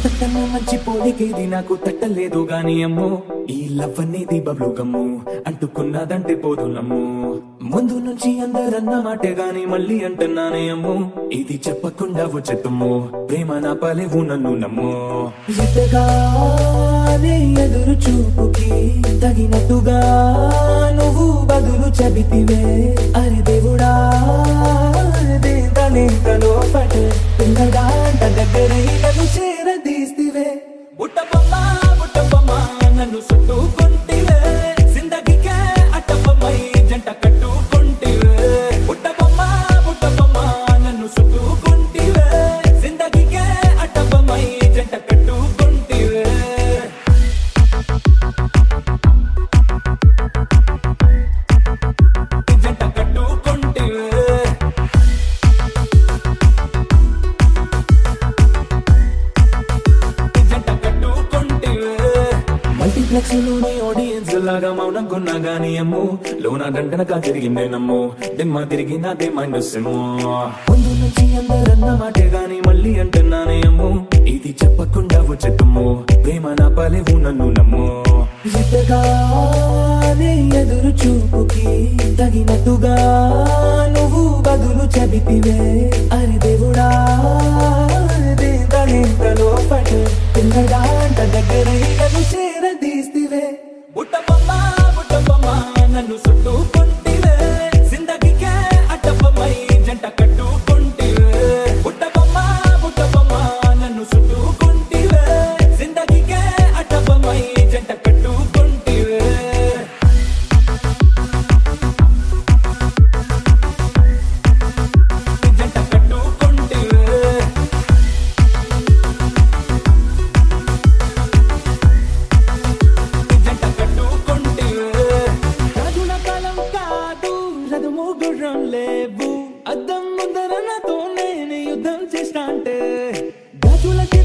తట్టను మంచి పోలికేది నాకు తట్టలేదు గాని అమ్మో ఈ లవ్ అనేది బబ్లు గమ్ము అంటుకున్నదంటే పోదు నమ్ము ముందు నుంచి అందరన్న మాటే గాని మళ్ళీ అంటున్నానే అమ్ము ఇది చెప్పకుండా వచ్చేతుమ్ము ప్రేమ నా పలేవు నన్ను నమ్ము ఎదుగానే ఎదురు చూపుకి తగినట్టుగా నువ్వు బదులు చెబితివే అరే దేవుడా దేంతలో పట్టు పిల్లడా దగ్గరే నన్ను చేరదీస్తివే బుట్టబొమ్మ బుట్టబొమ్మ నన్ను చుట్టుకుంటివే జిందగీకే అట్టబొమ్మై జంట కట్టుకుంటివే బుట్టబొమ్మ బుట్టబొమ్మ నన్ను చుట్టుకుంటివే జిందగీకే అట్టబొమ్మై జంట కట్టుకుంటివే జంట కట్టుకుంటివే మల్టీప్లెక్స్ లోని ఆడియన్స్ లాగా మౌనం కొన్నా గానీ అమ్ము లోన దండనగా జరిగిందే నమ్ము దిమ్మ తిరిగి నాదే మైనస్ ఏమో ముందు నుంచి అందరన్న మాటే గాని మళ్ళీ అంటున్నానే అమ్ము ఇది చెప్పకుండా వచ్చేతుమ్ము ప్రేమ నా పలేవు నన్ను నమ్ము ఎదుగానే ఎదురు చూపుకి తగినట్టుగా నువ్వు బదులు చెబితివే అరే దేవుడా దేంతలో పట్టు పిల్లడా దగ్గరే నన్ను చేరదీస్తివే బుట్టబొమ్మ బుట్టబొమ్మ నన్ను చుట్టుకుంటివే జిందగీకే అట్టబొమ్మై జంట కట్టుకుంటివే బుట్టబొమ్మ బుట్టబొమ్మ నన్ను చుట్టుకుంటివే జిందగీకే అట్టబొమ్మై జంట కట్టుకుంటివే జంట కట్టుకుంటివే ముగ్గురం లేవు అద్దం ముందర నాతో నేను యుద్ధం చేస్తా అంటే గాజులకి